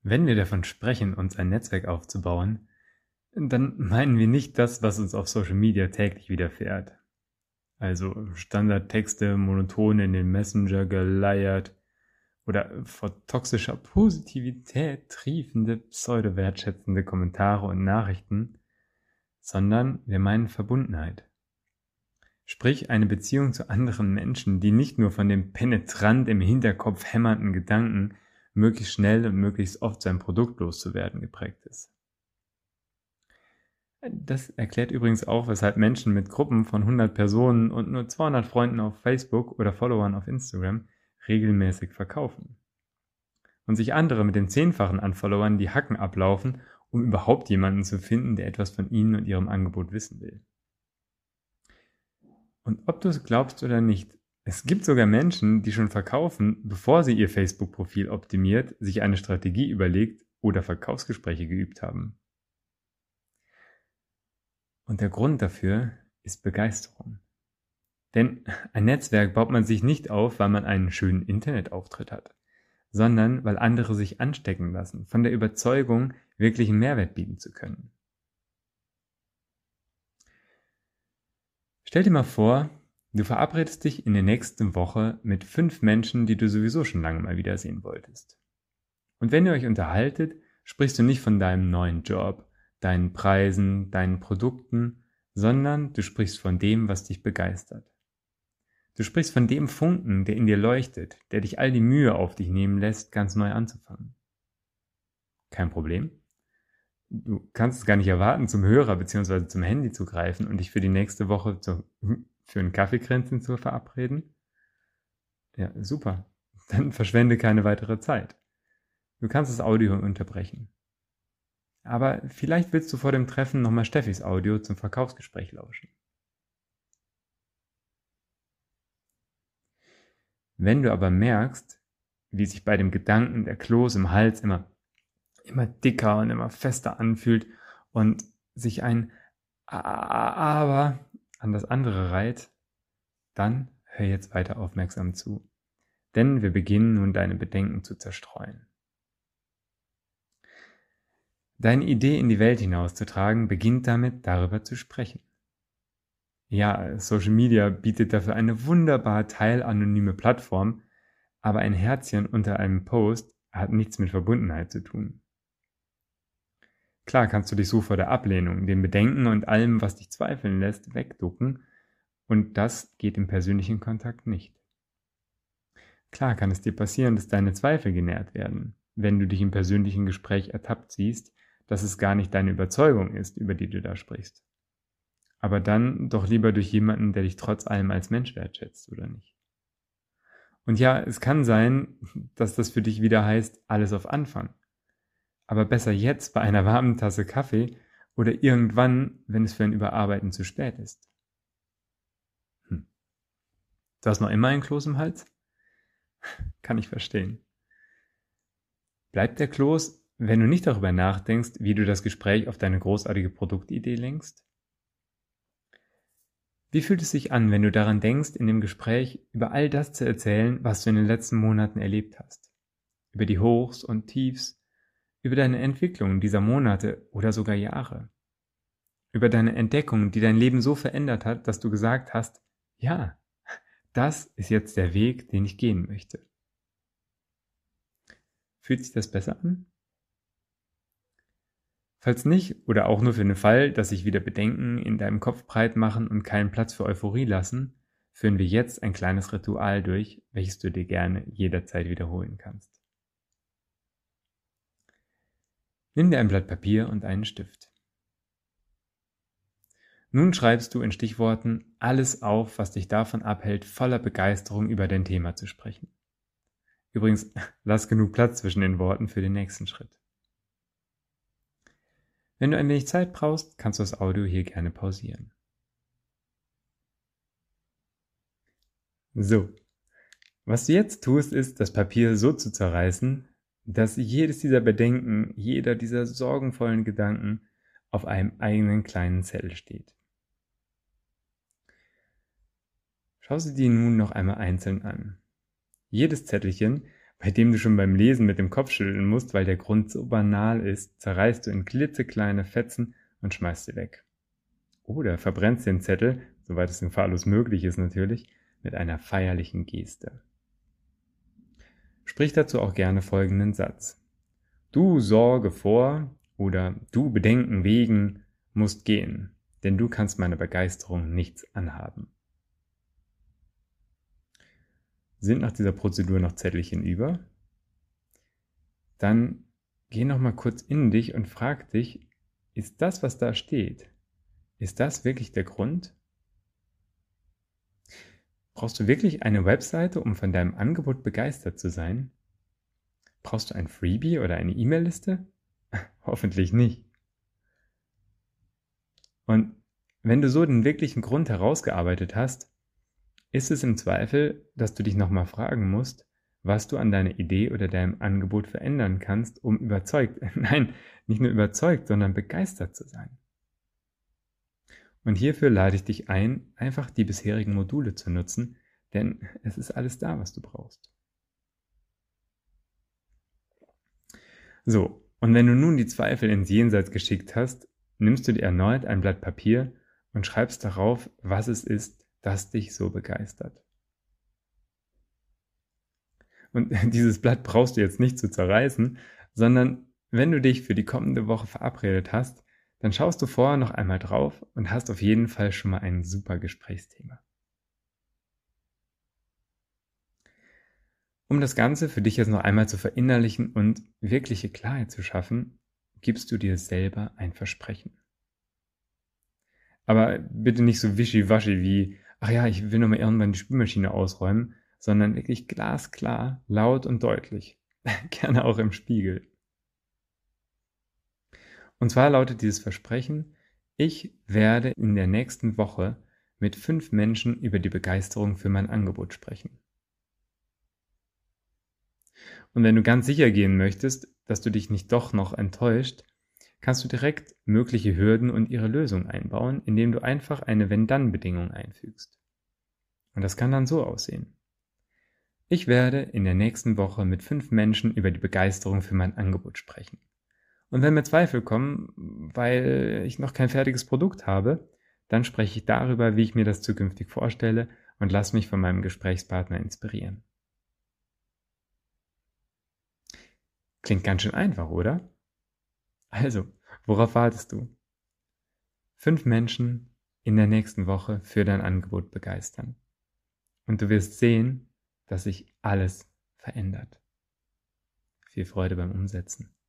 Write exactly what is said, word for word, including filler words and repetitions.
Wenn wir davon sprechen, uns ein Netzwerk aufzubauen, dann meinen wir nicht das, was uns auf Social Media täglich widerfährt. Also Standardtexte monoton in den Messenger geleiert oder vor toxischer Positivität triefende, pseudo-wertschätzende Kommentare und Nachrichten, sondern wir meinen Verbundenheit. Sprich eine Beziehung zu anderen Menschen, die nicht nur von dem penetrant im Hinterkopf hämmernden Gedanken, möglichst schnell und möglichst oft sein Produkt loszuwerden, geprägt ist. Das erklärt übrigens auch, weshalb Menschen mit Gruppen von hundert Personen und nur zweihundert Freunden auf Facebook oder Followern auf Instagram regelmäßig verkaufen. Und sich andere mit den Zehnfachen an Followern die Hacken ablaufen, um überhaupt jemanden zu finden, der etwas von ihnen und ihrem Angebot wissen will. Und ob du es glaubst oder nicht, es gibt sogar Menschen, die schon verkaufen, bevor sie ihr Facebook-Profil optimiert, sich eine Strategie überlegt oder Verkaufsgespräche geübt haben. Und der Grund dafür ist Begeisterung. Denn ein Netzwerk baut man sich nicht auf, weil man einen schönen Internetauftritt hat, sondern weil andere sich anstecken lassen, von der Überzeugung, wirklichen Mehrwert bieten zu können. Stell dir mal vor, du verabredest dich in der nächsten Woche mit fünf Menschen, die du sowieso schon lange mal wiedersehen wolltest. Und wenn ihr euch unterhaltet, sprichst du nicht von deinem neuen Job, deinen Preisen, deinen Produkten, sondern du sprichst von dem, was dich begeistert. Du sprichst von dem Funken, der in dir leuchtet, der dich all die Mühe auf dich nehmen lässt, ganz neu anzufangen. Kein Problem. Du kannst es gar nicht erwarten, zum Hörer bzw. zum Handy zu greifen und dich für die nächste Woche zu, für ein Kaffeekränzchen zu verabreden. Ja, super. Dann verschwende keine weitere Zeit. Du kannst das Audio unterbrechen. Aber vielleicht willst du vor dem Treffen nochmal Steffis Audio zum Verkaufsgespräch lauschen. Wenn du aber merkst, wie sich bei dem Gedanken der Kloß im Hals immer, immer dicker und immer fester anfühlt und sich ein Aber an das andere reiht, dann hör jetzt weiter aufmerksam zu. Denn wir beginnen nun deine Bedenken zu zerstreuen. Deine Idee in die Welt hinauszutragen, beginnt damit, darüber zu sprechen. Ja, Social Media bietet dafür eine wunderbar teilanonyme Plattform, aber ein Herzchen unter einem Post hat nichts mit Verbundenheit zu tun. Klar kannst du dich so vor der Ablehnung, dem Bedenken und allem, was dich zweifeln lässt, wegducken, und das geht im persönlichen Kontakt nicht. Klar kann es dir passieren, dass deine Zweifel genährt werden, wenn du dich im persönlichen Gespräch ertappt siehst, dass es gar nicht deine Überzeugung ist, über die du da sprichst. Aber dann doch lieber durch jemanden, der dich trotz allem als Mensch wertschätzt, oder nicht? Und ja, es kann sein, dass das für dich wieder heißt, alles auf Anfang. Aber besser jetzt bei einer warmen Tasse Kaffee oder irgendwann, wenn es für ein Überarbeiten zu spät ist. Hm. Du hast noch immer ein Kloß im Hals? Kann ich verstehen. Bleibt der Kloß, wenn du nicht darüber nachdenkst, wie du das Gespräch auf deine großartige Produktidee lenkst? Wie fühlt es sich an, wenn du daran denkst, in dem Gespräch über all das zu erzählen, was du in den letzten Monaten erlebt hast? Über die Hochs und Tiefs, über deine Entwicklung dieser Monate oder sogar Jahre? Über deine Entdeckung, die dein Leben so verändert hat, dass du gesagt hast, ja, das ist jetzt der Weg, den ich gehen möchte. Fühlt sich das besser an? Falls nicht, oder auch nur für den Fall, dass sich wieder Bedenken in deinem Kopf breit machen und keinen Platz für Euphorie lassen, führen wir jetzt ein kleines Ritual durch, welches du dir gerne jederzeit wiederholen kannst. Nimm dir ein Blatt Papier und einen Stift. Nun schreibst du in Stichworten alles auf, was dich davon abhält, voller Begeisterung über dein Thema zu sprechen. Übrigens, lass genug Platz zwischen den Worten für den nächsten Schritt. Wenn du ein wenig Zeit brauchst, kannst du das Audio hier gerne pausieren. So, was du jetzt tust, ist, das Papier so zu zerreißen, dass jedes dieser Bedenken, jeder dieser sorgenvollen Gedanken auf einem eigenen kleinen Zettel steht. Schau sie dir nun noch einmal einzeln an. Jedes Zettelchen bei dem du schon beim Lesen mit dem Kopf schütteln musst, weil der Grund so banal ist, zerreißt du in klitzekleine Fetzen und schmeißt sie weg. Oder verbrennst den Zettel, soweit es gefahrlos möglich ist natürlich, mit einer feierlichen Geste. Sprich dazu auch gerne folgenden Satz. Du Sorge vor oder du Bedenken wegen musst gehen, denn du kannst meiner Begeisterung nichts anhaben. Sind nach dieser Prozedur noch Zettelchen über? Dann geh noch mal kurz in dich und frag dich, ist das, was da steht, ist das wirklich der Grund? Brauchst du wirklich eine Webseite, um von deinem Angebot begeistert zu sein? Brauchst du ein Freebie oder eine E-Mail-Liste? Hoffentlich nicht. Und wenn du so den wirklichen Grund herausgearbeitet hast, ist es im Zweifel, dass du dich nochmal fragen musst, was du an deiner Idee oder deinem Angebot verändern kannst, um überzeugt, nein, nicht nur überzeugt, sondern begeistert zu sein. Und hierfür lade ich dich ein, einfach die bisherigen Module zu nutzen, denn es ist alles da, was du brauchst. So, und wenn du nun die Zweifel ins Jenseits geschickt hast, nimmst du dir erneut ein Blatt Papier und schreibst darauf, was es ist, das dich so begeistert. Und dieses Blatt brauchst du jetzt nicht zu zerreißen, sondern wenn du dich für die kommende Woche verabredet hast, dann schaust du vorher noch einmal drauf und hast auf jeden Fall schon mal ein super Gesprächsthema. Um das Ganze für dich jetzt noch einmal zu verinnerlichen und wirkliche Klarheit zu schaffen, gibst du dir selber ein Versprechen. Aber bitte nicht so wischiwaschi wie, ach ja, ich will noch mal irgendwann die Spülmaschine ausräumen, sondern wirklich glasklar, laut und deutlich. Gerne auch im Spiegel. Und zwar lautet dieses Versprechen, ich werde in der nächsten Woche mit fünf Menschen über die Begeisterung für mein Angebot sprechen. Und wenn du ganz sicher gehen möchtest, dass du dich nicht doch noch enttäuscht, kannst du direkt mögliche Hürden und ihre Lösung einbauen, indem du einfach eine Wenn-Dann-Bedingung einfügst. Und das kann dann so aussehen. Ich werde in der nächsten Woche mit fünf Menschen über die Begeisterung für mein Angebot sprechen. Und wenn mir Zweifel kommen, weil ich noch kein fertiges Produkt habe, dann spreche ich darüber, wie ich mir das zukünftig vorstelle und lasse mich von meinem Gesprächspartner inspirieren. Klingt ganz schön einfach, oder? Also, worauf wartest du? Fünf Menschen in der nächsten Woche für dein Angebot begeistern. Und du wirst sehen, dass sich alles verändert. Viel Freude beim Umsetzen.